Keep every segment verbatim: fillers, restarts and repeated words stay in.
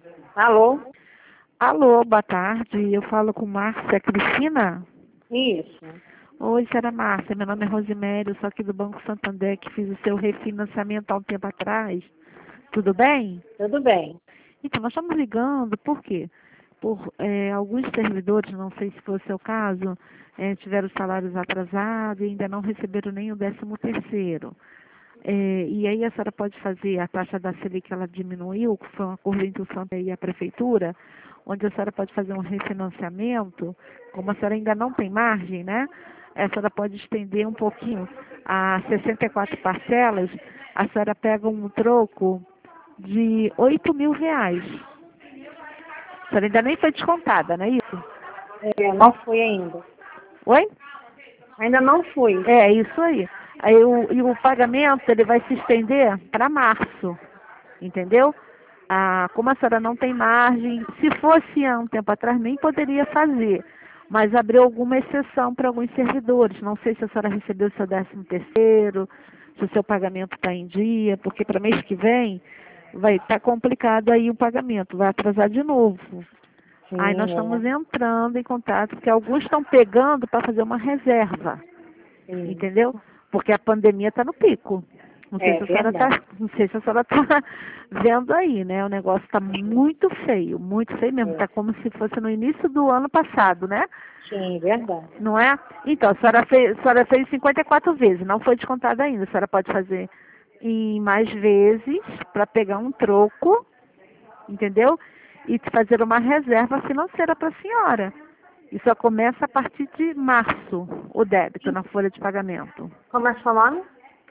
Alô? Alô, boa tarde. Eu falo com Márcia Cristina. Isso. Oi, senhora Márcia. Meu nome é Rosimério, eu sou aqui do Banco Santander, que fiz o seu refinanciamento há um tempo atrás. Tudo bem? Tudo bem. Então, nós estamos ligando, por quê? Por eh, alguns servidores, não sei se foi o seu caso, eh, tiveram salários atrasados e ainda não receberam nem o décimo terceiro. É, e aí a senhora pode fazer a taxa da Selic, ela diminuiu, que foi um acordo entre o Santander e a Prefeitura, onde a senhora pode fazer um refinanciamento, como a senhora ainda não tem margem, né? A senhora pode estender um pouquinho a sessenta e quatro parcelas, a senhora pega um troco de oito mil reais. A senhora ainda nem foi descontada, não é isso? É, não fui ainda. Oi? Ainda não fui. É, isso aí. Aí o, e o pagamento ele vai se estender para março, entendeu? Ah, como a senhora não tem margem, se fosse há um tempo atrás nem poderia fazer, mas abriu alguma exceção para alguns servidores. Não sei se a senhora recebeu o seu décimo terceiro, se o seu pagamento está em dia, porque para mês que vem vai estar complicado aí o pagamento, vai atrasar de novo. Aí nós Sim, estamos é. entrando em contato, porque alguns estão pegando para fazer uma reserva. Sim. Entendeu? Porque a pandemia está no pico. Não sei É se a senhora está, verdade. não sei se a senhora está vendo aí, né? O negócio está muito feio, muito feio mesmo. É. Está como se fosse no início do ano passado, né? Sim, verdade. Não é? Então, a senhora fez, a senhora fez cinquenta e quatro vezes, não foi descontada ainda. A senhora pode fazer em mais vezes para pegar um troco, entendeu? E fazer uma reserva financeira para a senhora. E só começa a partir de março, o débito na folha de pagamento. Como é seu nome?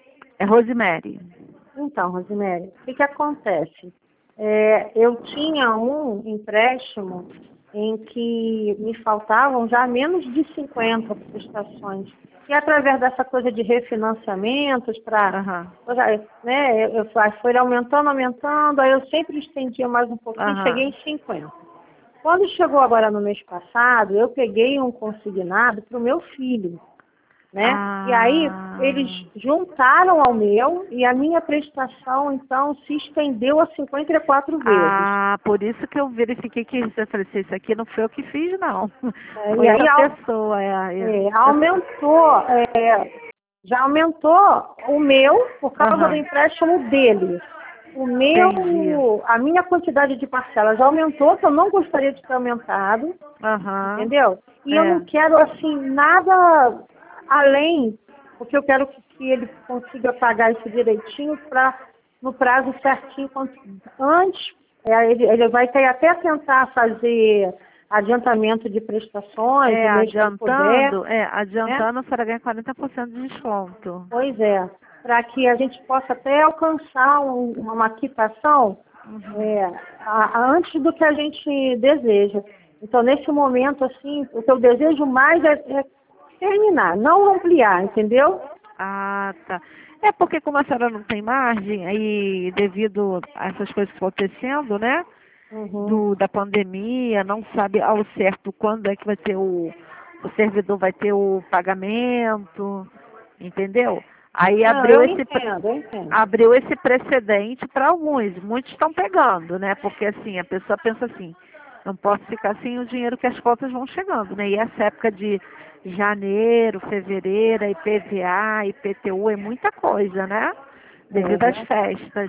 É Rosemary. Então, Rosimério, o que, que acontece? É, eu tinha um empréstimo em que me faltavam já menos de cinquenta prestações. E através dessa coisa de refinanciamentos, para, Aham, né, eu, eu foi aumentando, aumentando, aí eu sempre estendia mais um pouquinho, cheguei aham. em cinquenta. Quando chegou agora no mês passado, eu peguei um consignado para o meu filho, né? E aí eles Ah, juntaram ao meu e a minha prestação, então, se estendeu a cinquenta e quatro vezes. ah, por isso que eu verifiquei que eu falei assim, isso aqui não foi eu que fiz, não. É, e Foi aí essa au- pessoa. É, é, é, eu- aumentou, é, já aumentou o meu por causa do Aham, empréstimo dele. O entendi. meu, a minha quantidade de parcelas já aumentou, que eu não gostaria de ter aumentado. Aham, Entendeu? E eu é. não quero, assim, nada além, porque eu quero que, que ele consiga pagar isso direitinho pra, no prazo certinho. quanto- Antes, é, ele, ele vai ter até tentar fazer adiantamento de prestações, É, no mês que ele puder, adiantando, é, né? adiantando, a senhora ganha quarenta por cento de desconto. Pois é, para que a gente possa até alcançar um- uma quitação Uhum. é, a- a- antes do que a gente deseja. Então, nesse momento, assim, o que eu desejo mais é, é terminar, não ampliar, entendeu? Ah, tá. É porque como a senhora não tem margem, aí devido a essas coisas acontecendo, né? Uhum. Do, da pandemia, não sabe ao certo quando é que vai ter o, o servidor vai ter o pagamento, entendeu? Aí Não, abriu eu esse, pre- entendo, eu entendo. abriu esse precedente para alguns, muitos estão pegando, né? Porque assim, a pessoa pensa assim, não posso ficar sem o dinheiro que as contas vão chegando, né? E essa época de janeiro, fevereiro, I P V A, I P T U, é muita coisa, né? É Devido às verdade. festas.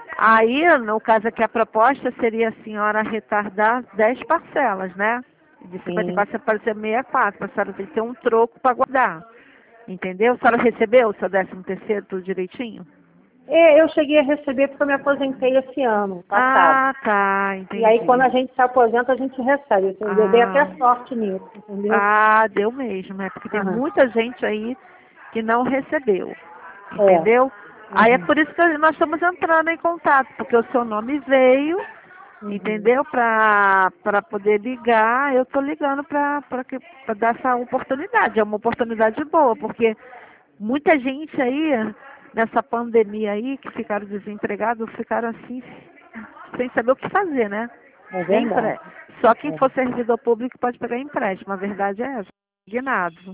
Aí, no caso aqui, a proposta seria a senhora retardar dez parcelas, né? De cinquenta e Sim. quatro para sessenta e quatro, a senhora tem que ter um troco para guardar. Entendeu? A senhora recebeu o seu décimo terceiro tudo direitinho? E eu cheguei a receber porque eu me aposentei esse ano passado. Ah, tá, E aí, quando entendi. a gente se aposenta, a gente recebe. Entendeu? Eu dei até Ah, sorte nisso, entendeu? ah, deu mesmo, é porque tem Aham. muita gente aí que não recebeu, É. entendeu? Aí é Uhum. por isso que nós estamos entrando em contato, porque o seu nome veio, Uhum. entendeu? Para para poder ligar, eu estou ligando para para dar essa oportunidade. É uma oportunidade boa, porque muita gente aí, nessa pandemia aí, que ficaram desempregados, ficaram assim, sem saber o que fazer, né? É Nem verdade. empre... Só quem É. for servidor público pode pegar empréstimo. A verdade é essa. Guinado.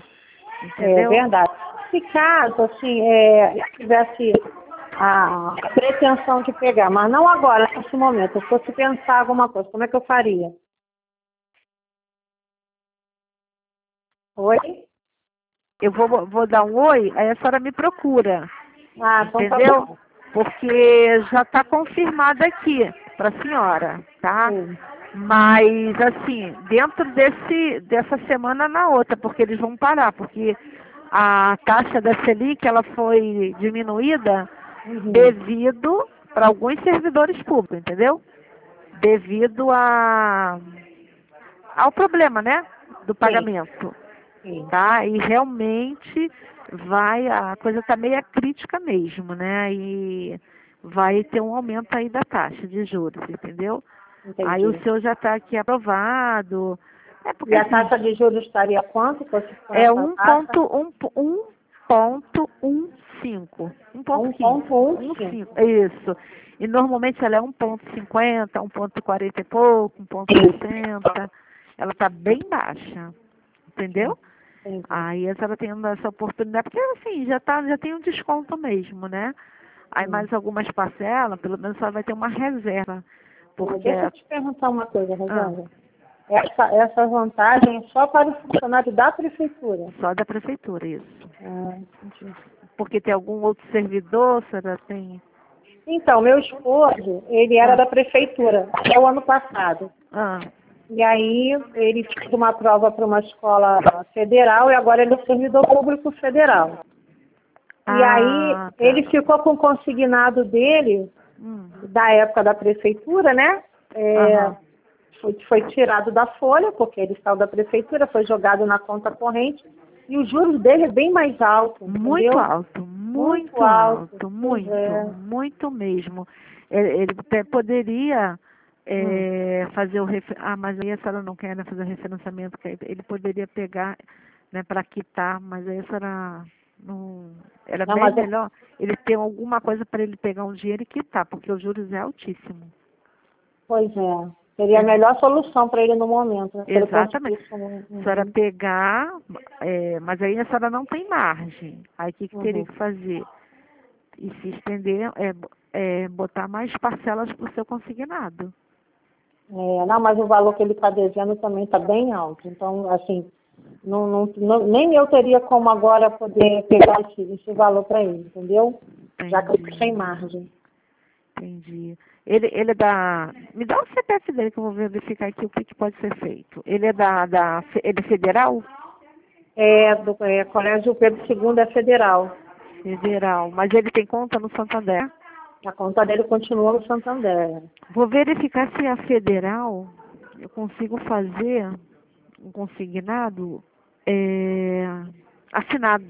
É Entendeu? verdade. Se caso, assim, é, tivesse a pretensão de pegar, mas não agora, nesse momento, eu fosse pensar alguma coisa, como é que eu faria? Oi? Eu vou, vou dar um oi, aí a senhora me procura. Ah, então Entendeu? tá bom. Porque já está confirmado aqui para a senhora, tá? Sim. Mas, assim, dentro desse, dessa semana na outra, porque eles vão parar, porque a taxa da Selic, ela foi diminuída Uhum. devido para alguns servidores públicos, entendeu? Devido a, ao problema, né? Do Sim, pagamento, sim. tá? E realmente vai, a coisa está meio crítica mesmo, né? E vai ter um aumento aí da taxa de juros, entendeu? Aí o Entendi. seu já está aqui aprovado. É porque E a assim, taxa de juros estaria quanto se fosse com é essa um taxa? ponto um, um ponto um cinco. um ponto quinze. um cinco. um ponto um cinco. Isso. E normalmente ela é um ponto cinquenta, um ponto quarenta e pouco, um ponto sessenta. Ela está bem baixa. Entendeu? Entendi. Aí a senhora tendo essa oportunidade, porque assim, já, tá, já tem um desconto mesmo, né? Aí Sim. mais algumas parcelas, pelo menos a senhora vai ter uma reserva. É, Porque deixa eu te perguntar uma coisa, ah, Rosana. Essa, essa vantagem é só para o funcionário da prefeitura. só da prefeitura, isso. Ah, entendi. Porque tem algum outro servidor, a senhora tem. Então, meu esposo, ele era Ah, da prefeitura até o ano passado. ah, E aí ele fez uma prova para uma escola federal e agora ele é servidor público federal. E aí ah, ele tá. ficou com o consignado dele, Hum, da época da prefeitura, né? É, aham. foi, foi tirado da folha, porque ele saiu da prefeitura, foi jogado na conta corrente, e os juros dele é bem mais alto, Muito entendeu? alto, Muito muito alto. alto, Pois muito, é. muito mesmo. Ele, ele até poderia Hum. é, fazer o refer... Ah, mas aí a senhora não quer, né, fazer o referenciamento, que aí ele poderia pegar, né, para quitar, mas aí a senhora não. Era Não, bem mas é, melhor ele ter alguma coisa para ele pegar um dinheiro e quitar, porque os juros é altíssimo. pois é. Seria a É, melhor solução para ele no momento, né? Se ele exatamente. conseguisse. um- A senhora Uhum, pegar, é, mas aí a senhora não tem margem. Aí o que, que teria uhum. que fazer? E se estender, é, é, botar mais parcelas para o seu consignado. É, não, mas o valor que ele está devendo também está bem alto. Então, assim, não, não, não- nem eu teria como agora poder pegar esse, esse valor para ele, entendeu? Já que eu estou sem Entendi, margem. entendi. Ele, ele é da. Me dá o C P F dele que eu vou verificar aqui o que, que pode ser feito. Ele é da, da. Ele é federal? É, do é, Colégio Pedro segundo é federal. Federal. Mas ele tem conta no Santander? A conta dele continua no Santander. Vou verificar se a federal eu consigo fazer um consignado é, assinado.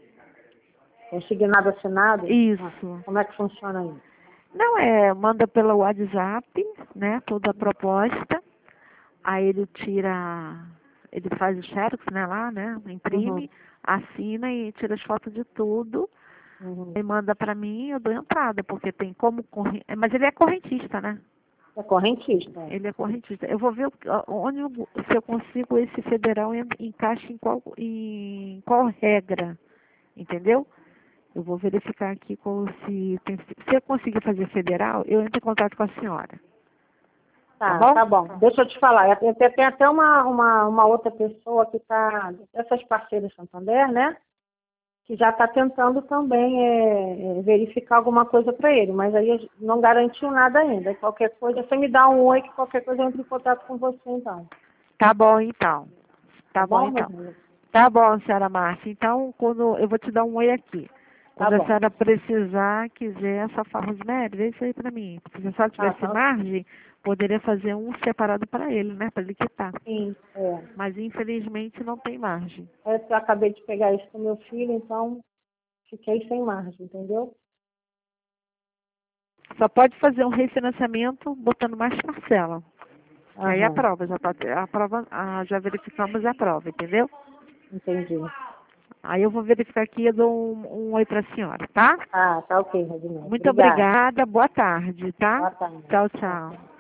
Consignado assinado? Ah, Isso. como é que funciona aí? Não é, manda pelo WhatsApp, né, toda a proposta. Aí ele tira, ele faz o xerox, né, lá, né, Uhum, imprime, assina e tira as fotos de tudo. uhum. E manda pra mim e eu dou entrada, porque tem como corren... mas ele é correntista, né? É correntista. É. Ele é correntista. Eu vou ver o- onde eu, se eu consigo esse federal en- encaixa em qual, em qual regra, entendeu? Eu vou verificar aqui qual se tem, se eu conseguir fazer federal, eu entro em contato com a senhora. Tá Tá, bom? tá bom. Deixa eu te falar. Tem, tem até uma, uma, uma outra pessoa que está, essas parceiras Santander, né? Que já está tentando também é, é, verificar alguma coisa para ele, mas aí não garantiu nada ainda. Qualquer coisa, você me dá um oi, que qualquer coisa eu entro em contato com você então. Tá bom então. Tá Tá bom bom, então. Rosângela? Tá bom, senhora Márcia. Então, quando eu vou te dar um oi aqui. Tá Quando a bom. senhora precisar, quiser, só fala, Rosemary, vê isso aí pra mim. Porque se a senhora Tá, tivesse tá. margem, poderia fazer um separado para ele, né? Para ele quitar. Sim, é. Mas infelizmente não tem margem. É que eu acabei de pegar isso com meu filho, então fiquei sem margem, entendeu? Só pode fazer um refinanciamento botando mais parcela. Que aí a Aham, prova, já, tá, a prova ah, já verificamos a prova, entendeu? entendi. Aí eu vou verificar aqui e eu dou um, um oi para a senhora, tá? Ah, tá ok, Rosemary. Muito Obrigada. obrigada, boa tarde, tá? Boa tarde. Tchau, Tchau, tchau. tchau.